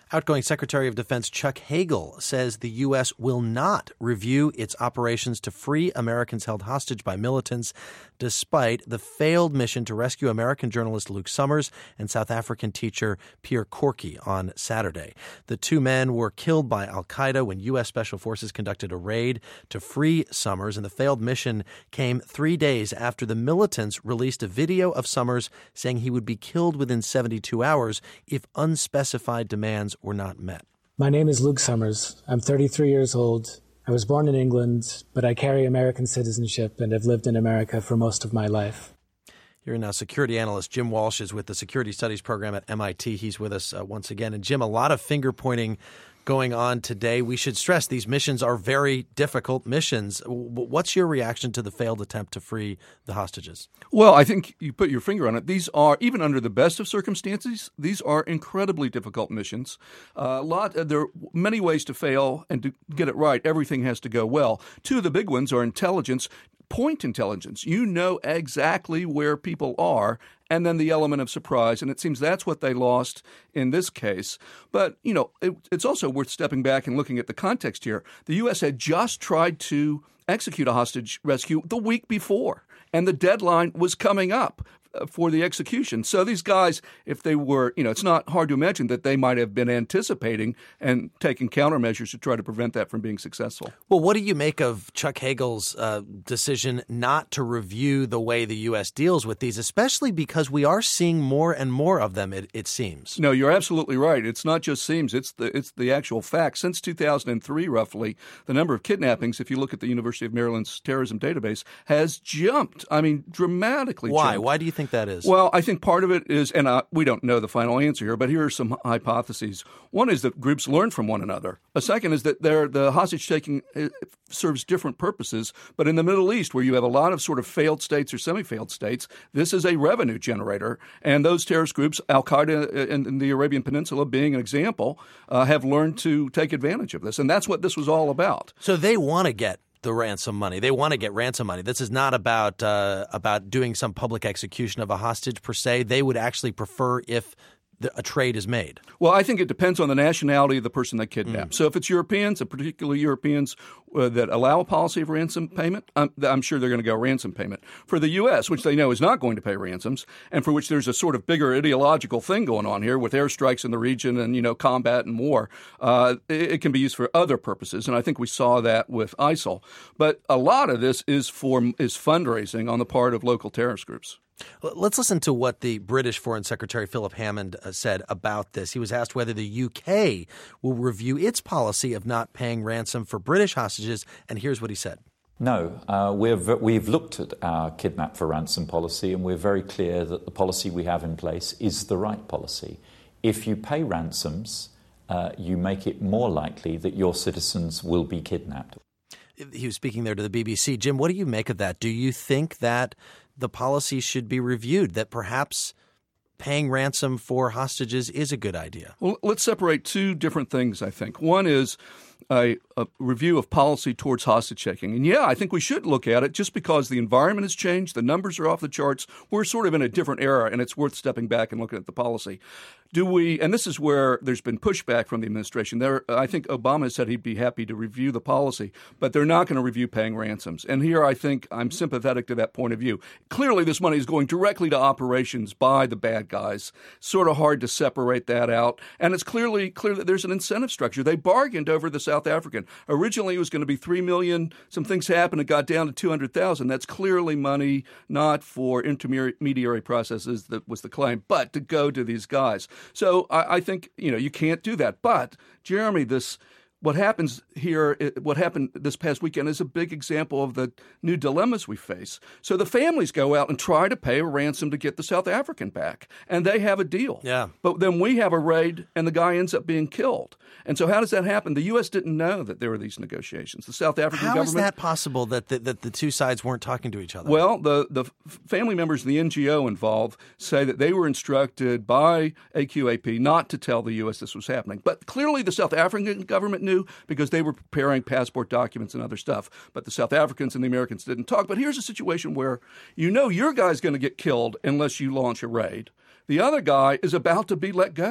Outgoing Secretary of Defense Chuck Hagel says the U.S. will not review its operations to free Americans held hostage by militants, despite the failed mission to rescue American journalist Luke Summers and South African teacher Pierre Corky on Saturday. The two men were killed by al-Qaeda when U.S. Special Forces conducted a raid to free Summers, and the failed mission came 3 days after the militants released a video of Summers saying he would be killed within 72 hours if unspecified demands were not met. My name is Luke Summers. I'm 33 years old. I was born in England, but I carry American citizenship and have lived in America for most of my life. Here now, security analyst Jim Walsh is with the Security Studies program at MIT. He's with us once again. And Jim, a lot of finger-pointing going on today. We should stress these missions are very difficult missions. What's your reaction to the failed attempt to free the hostages? Well, I think you put your finger on it. These are, even under the best of circumstances, these are incredibly difficult missions. There are many ways to fail, and to get it right, everything has to go well. Two of the big ones are intelligence. Point intelligence. You know exactly where people are, and then the element of surprise. And it seems that's what they lost in this case. But, you know, it's also worth stepping back and looking at the context here. The U.S. had just tried to execute a hostage rescue the week before, and the deadline was coming up for the execution. So these guys, if they were, it's not hard to imagine that they might have been anticipating and taking countermeasures to try to prevent that from being successful. Well, what do you make of Chuck Hagel's decision not to review the way the U.S. deals with these, especially because we are seeing more and more of them, it seems? No, you're absolutely right. It's not just seems. It's the actual fact. Since 2003, roughly, the number of kidnappings, if you look at the University of Maryland's terrorism database, has jumped. I mean, dramatically Why? jumped. Why do you think that is? Well, I think part of it is, and we don't know the final answer here, but here are some hypotheses. One is that groups learn from one another. A second is that the hostage-taking serves different purposes, but in the Middle East, where you have a lot of sort of failed states or semi-failed states, this is a revenue generator. And those terrorist groups, al-Qaeda in the Arabian Peninsula being an example, have learned to take advantage of this. And that's what this was all about. So they want to get the ransom money. They want to get ransom money. This is not about doing some public execution of a hostage per se. They would actually prefer if a trade is made. Well, I think it depends on the nationality of the person they kidnap. So if it's Europeans, and particularly Europeans that allow a policy of ransom payment, I'm sure they're going to go ransom payment. For the U.S., which they know is not going to pay ransoms, and for which there's a sort of bigger ideological thing going on here with airstrikes in the region and, combat and war, it can be used for other purposes. And I think we saw that with ISIL. But a lot of this is fundraising on the part of local terrorist groups. Let's listen to what the British Foreign Secretary Philip Hammond said about this. He was asked whether the UK will review its policy of not paying ransom for British hostages, and here's what he said. No, we've looked at our kidnap for ransom policy, and we're very clear that the policy we have in place is the right policy. If you pay ransoms, you make it more likely that your citizens will be kidnapped. He was speaking there to the BBC. Jim, what do you make of that? Do you think that the policy should be reviewed, that perhaps paying ransom for hostages is a good idea? Well, let's separate two different things, I think. One is a review of policy towards hostage-taking. And I think we should look at it just because the environment has changed, the numbers are off the charts. We're sort of in a different era, and it's worth stepping back and looking at the policy. And this is where there's been pushback from the administration. I think Obama said he'd be happy to review the policy, but they're not going to review paying ransoms. And here I think I'm sympathetic to that point of view. Clearly, this money is going directly to operations by the bad guys. Sort of hard to separate that out. And it's clear that there's an incentive structure. They bargained over the South African. Originally, it was going to be $3 million. Some things happened. It got down to $200,000. That's clearly money not for intermediary processes, that was the claim, but to go to these guys. So I think, you can't do that. But, Jeremy, what happened this past weekend is a big example of the new dilemmas we face. So the families go out and try to pay a ransom to get the South African back, and they have a deal. Yeah. But then we have a raid, and the guy ends up being killed. And so how does that happen? The U.S. didn't know that there were these negotiations. The South African government... How is that possible that the two sides weren't talking to each other? Well, the family members of the NGO involved say that they were instructed by AQAP not to tell the U.S. this was happening. But clearly the South African government knew because they were preparing passport documents and other stuff. But the South Africans and the Americans didn't talk. But here's a situation where your guy's going to get killed unless you launch a raid. The other guy is about to be let go.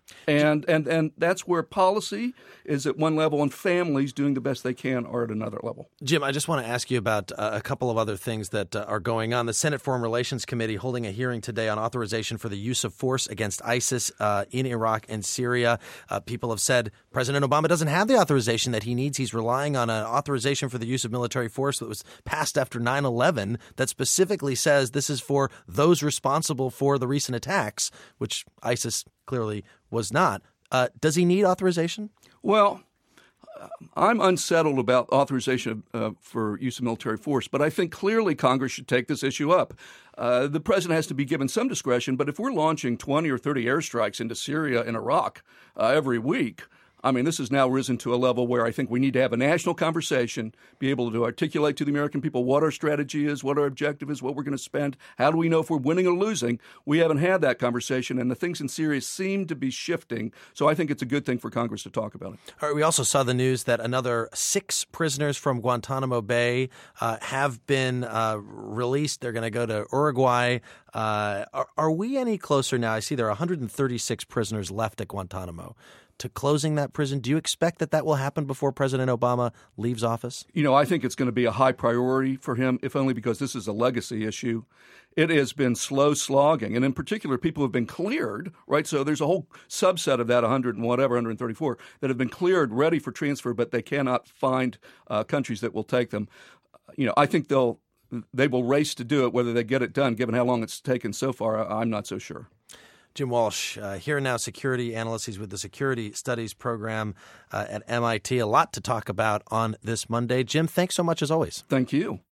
And that's where policy is at one level and families doing the best they can are at another level. Jim, I just want to ask you about a couple of other things that are going on. The Senate Foreign Relations Committee holding a hearing today on authorization for the use of force against ISIS in Iraq and Syria. People have said President Obama doesn't have the authorization that he needs. He's relying on an authorization for the use of military force that was passed after 9/11 that specifically says this is for those responsible for the recent attacks, which ISIS clearly was not. Does he need authorization? Well, I'm unsettled about authorization for use of military force, but I think clearly Congress should take this issue up. The president has to be given some discretion, but if we're launching 20 or 30 airstrikes into Syria and Iraq every week, I mean, this has now risen to a level where I think we need to have a national conversation, be able to articulate to the American people what our strategy is, what our objective is, what we're going to spend. How do we know if we're winning or losing? We haven't had that conversation, and the things in Syria seem to be shifting. So I think it's a good thing for Congress to talk about it. All right, we also saw the news that another 6 prisoners from Guantanamo Bay have been released. They're going to go to Uruguay. Are we any closer now? I see there are 136 prisoners left at Guantanamo to closing that prison. Do you expect that will happen before President Obama leaves office? You know, I think it's going to be a high priority for him, if only because this is a legacy issue. It has been slow slogging, and in particular, people have been cleared, right? So there's a whole subset of that 134, that have been cleared, ready for transfer, but they cannot find countries that will take them. You know, I think they will race to do it. Whether they get it done, given how long it's taken so far, I'm not so sure. Jim Walsh, here now, security analyst. He's with the Security Studies program at MIT. A lot to talk about on this Monday. Jim, thanks so much as always. Thank you.